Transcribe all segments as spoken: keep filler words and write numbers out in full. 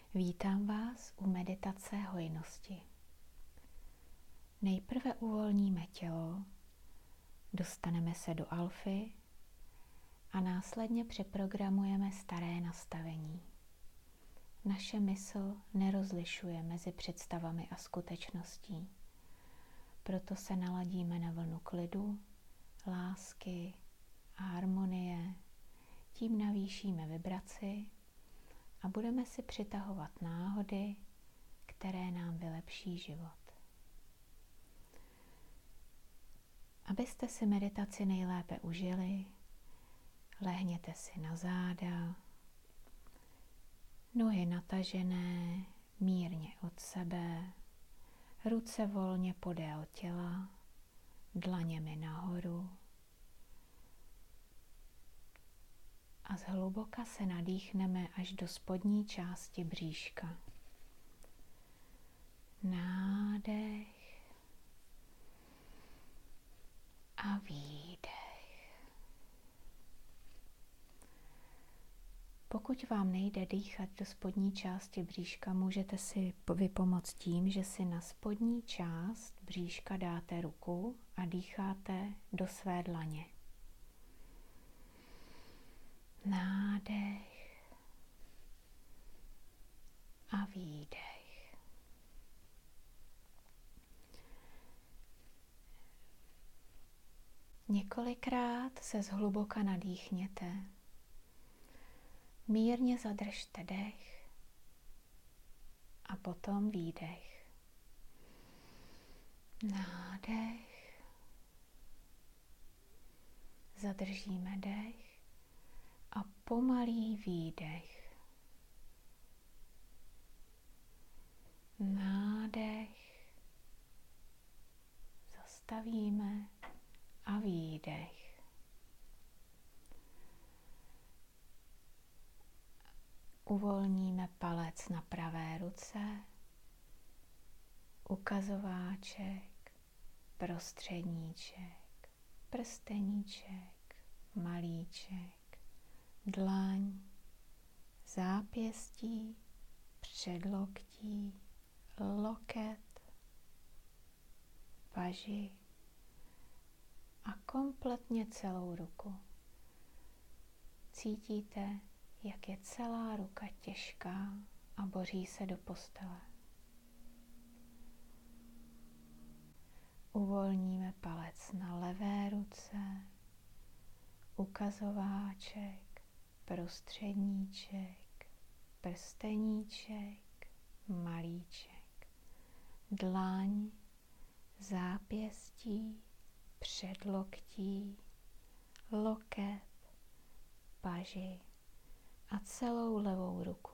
Vítám vás u meditace hojnosti. Nejprve uvolníme tělo, dostaneme se do alfy a následně přeprogramujeme staré nastavení. Naše mysl nerozlišuje mezi představami a skutečností, proto se naladíme na vlnu klidu, lásky a harmonie, tím navýšíme vibraci a budeme si přitahovat náhody, které nám vylepší život. Abyste si meditaci nejlépe užili, lehněte si na záda, nohy natažené, mírně od sebe, ruce volně podél těla, dlaněmi nahoru a zhluboka se nadýchneme až do spodní části bříška. Nádech a výdech. Pokud vám nejde dýchat do spodní části bříška, můžete si vypomoct tím, že si na spodní část bříška dáte ruku a dýcháte do své dlaně. Nádech a výdech. Několikrát se zhluboka nadýchněte. Mírně zadržte dech a potom výdech. Nádech. Zadržíme dech a pomalý výdech. Nádech. Zastavíme a výdech. Uvolníme palec na pravé ruce, ukazováček, prostředníček, prsteníček, malíček, dlaň, zápěstí, předloktí, loket, paži a kompletně celou ruku. Cítíte, jak je celá ruka těžká a boří se do postele. Uvolníme palec na levé ruce, ukazováček, prostředníček, prsteníček, malíček, dlaň, zápěstí, předloktí, loket, paži a celou levou ruku.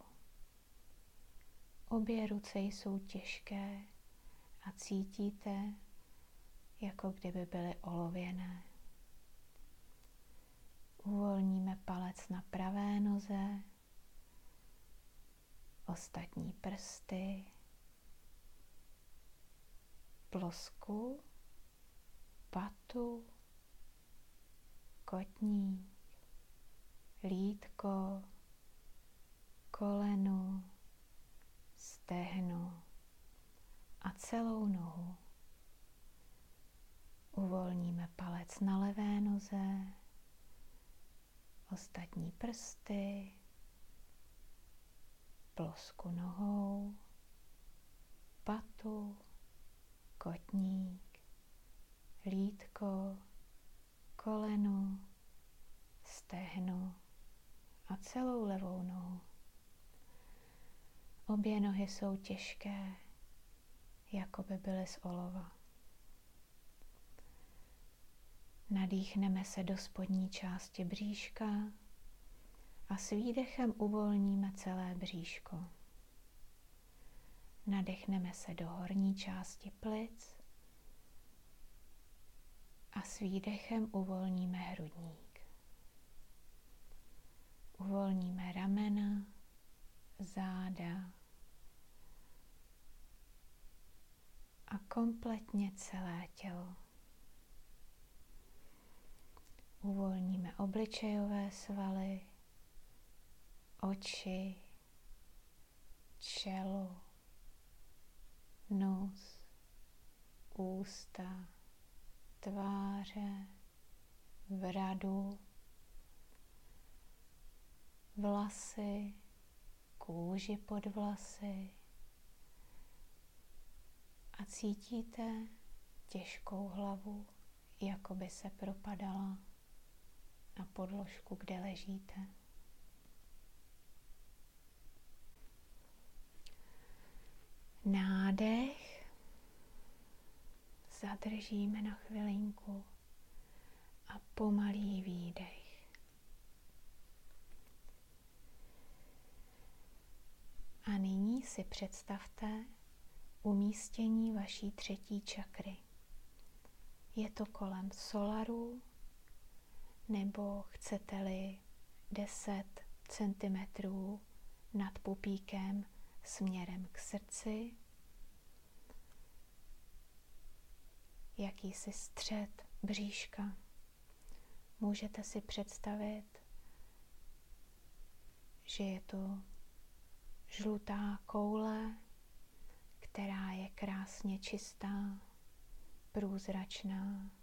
Obě ruce jsou těžké a cítíte, jako kdyby byly olověné. Uvolníme palec na pravé noze, ostatní prsty, plosku, patu, kotník, lýtko, koleno, stehno a celou nohu. Uvolníme palec na levé noze, ostatní prsty, plosku nohou, patu, kotník, lýtko, koleno, stehno a celou levou nohu. Obě nohy jsou těžké, jako by byly z olova. Nadýchneme se do spodní části bříška a s výdechem uvolníme celé bříško. Nadechneme se do horní části plic a s výdechem uvolníme hrudník. Uvolníme ramena, záda a kompletně celé tělo. Uvolníme obličejové svaly, oči, čelo, nos, ústa, tváře, bradu, vlasy, kůži pod vlasy a cítíte těžkou hlavu, jako by se propadala na podložku, kde ležíte. Nádech zadržíme na chvilinku a pomalý výdech. A nyní si představte umístění vaší třetí čakry. Je to kolem solaru, nebo chcete-li deset centimetrů nad pupíkem směrem k srdci, jakýsi střed bříška. Můžete si představit, že je to žlutá koule, která je krásně čistá, průzračná.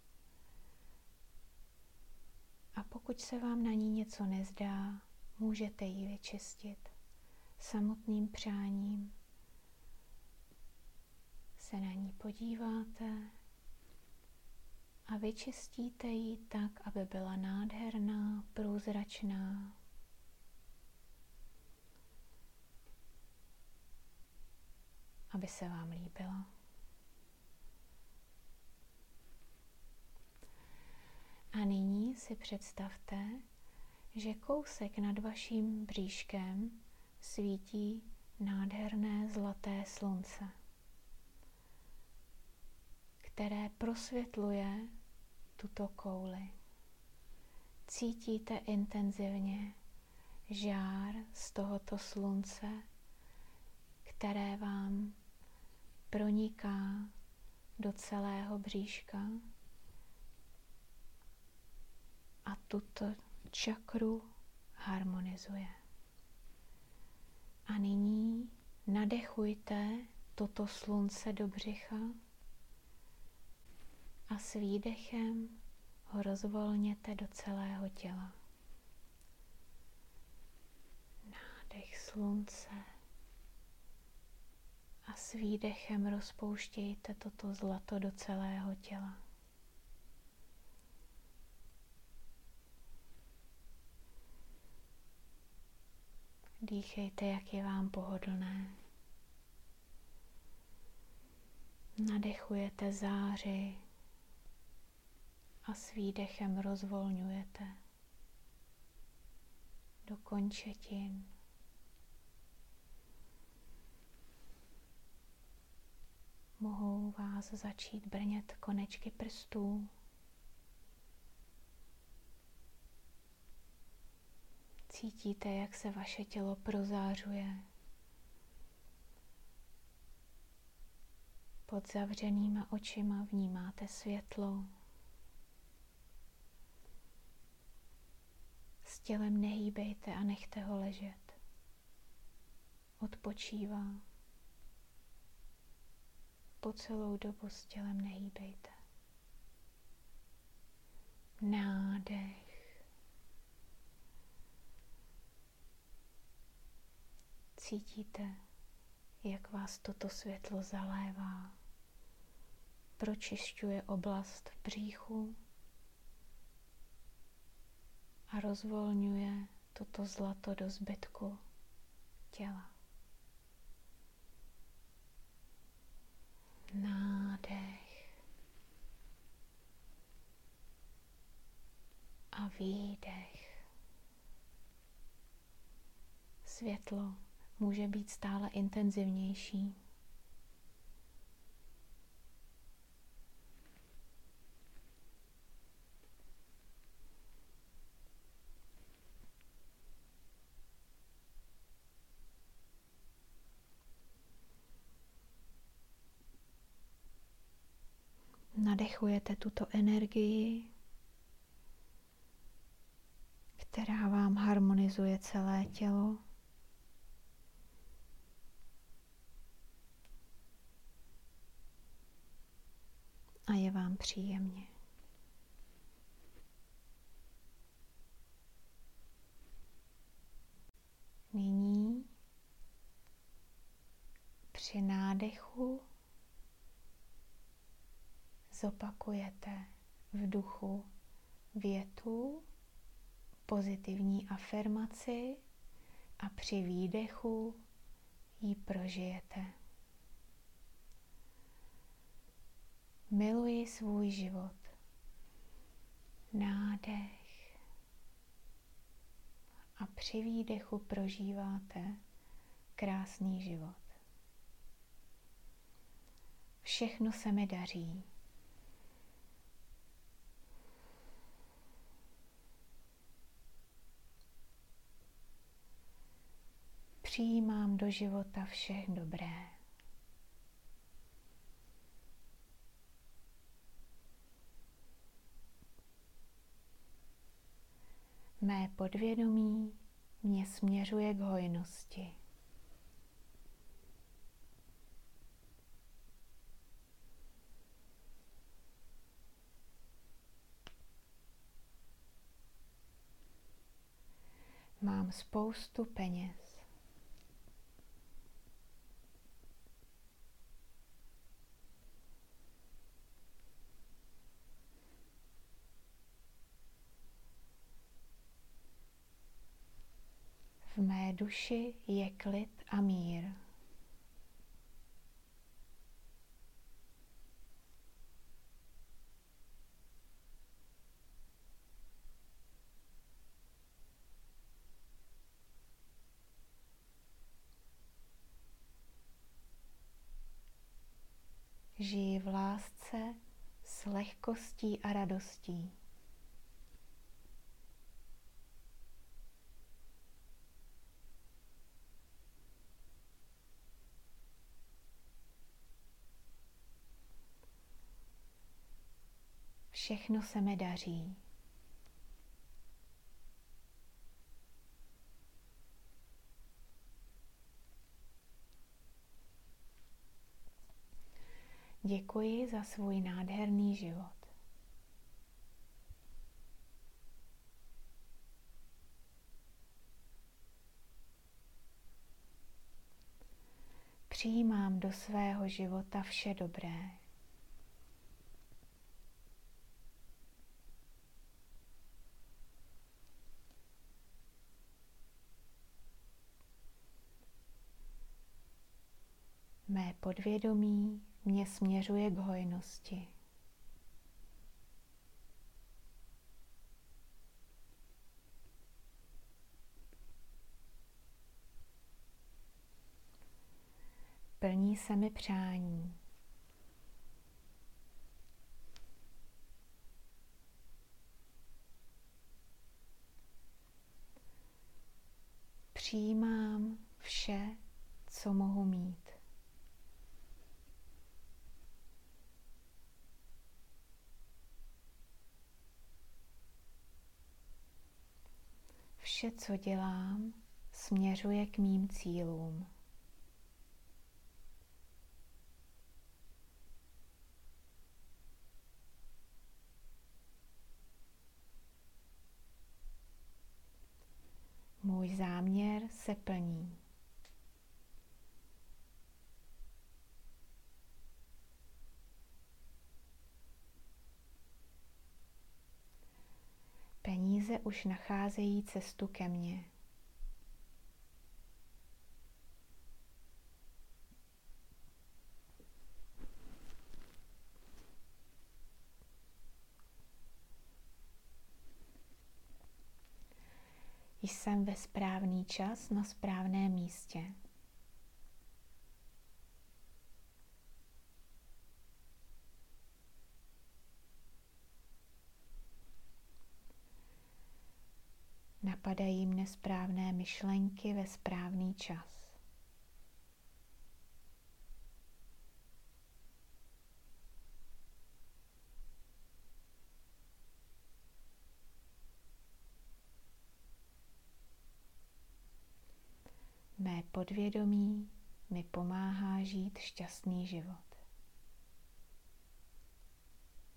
A pokud se vám na ní něco nezdá, můžete ji vyčistit. Samotným přáním se na ní podíváte a vyčistíte ji tak, aby byla nádherná, průzračná. Aby se vám líbila. A nyní si představte, že kousek nad vaším bříškem svítí nádherné zlaté slunce, které prosvětluje tuto kouli. Cítíte intenzivně žár z tohoto slunce, které vám proniká do celého bříška a tuto čakru harmonizuje. A nyní nadechujte toto slunce do břicha a s výdechem ho rozvolněte do celého těla. Nádech slunce a s výdechem rozpouštějte toto zlato do celého těla. Dýchejte, jak je vám pohodlné. Nadechujete záři a s výdechem rozvolňujete do končetin. Mohou vás začít brnět konečky prstů. Cítíte, jak se vaše tělo prozářuje. Pod zavřenýma očima vnímáte světlo. S tělem nehýbejte a nechte ho ležet. Odpočívá. Po celou dobu s tělem nehýbejte. Nádech. Cítíte, jak vás toto světlo zalévá, pročišťuje oblast v bříchu a rozvolňuje toto zlato do zbytku těla. Nádech a výdech. Světlo může být stále intenzivnější. Nadechujete tuto energii, která vám harmonizuje celé tělo. je vám příjemně. Nyní při nádechu zopakujete v duchu větu, pozitivní afirmaci a při výdechu ji prožijete. Miluji svůj život. Nádech. A při výdechu prožíváte krásný život. Všechno se mi daří. Přijímám do života vše dobré. Mé podvědomí mě směřuje k hojnosti. Mám spoustu peněz. V mé duši je klid a mír. Žiji v lásce s lehkostí a radostí. Všechno se mi daří. Děkuji za svůj nádherný život. Přijímám do svého života vše dobré. Mé podvědomí mě směřuje k hojnosti. Plní se mi přání. Přijímám vše, co mohu mít. Vše, co dělám, směřuje k mým cílům. Můj záměr se plní. Peníze už nacházejí cestu ke mně. Jsem ve správný čas na správném místě. Napadají mne správné myšlenky ve správný čas. Mé podvědomí mi pomáhá žít šťastný život.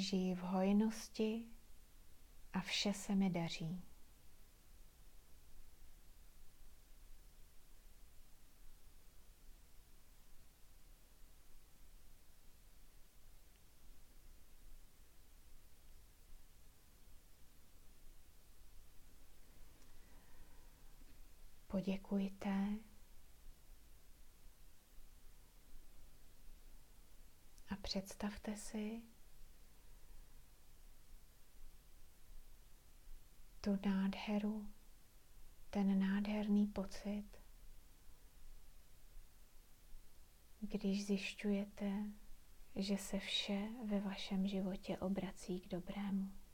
žiji v hojnosti a vše se mi daří. Poděkujte a představte si tu nádheru, ten nádherný pocit, když zjišťujete, že se vše ve vašem životě obrací k dobrému.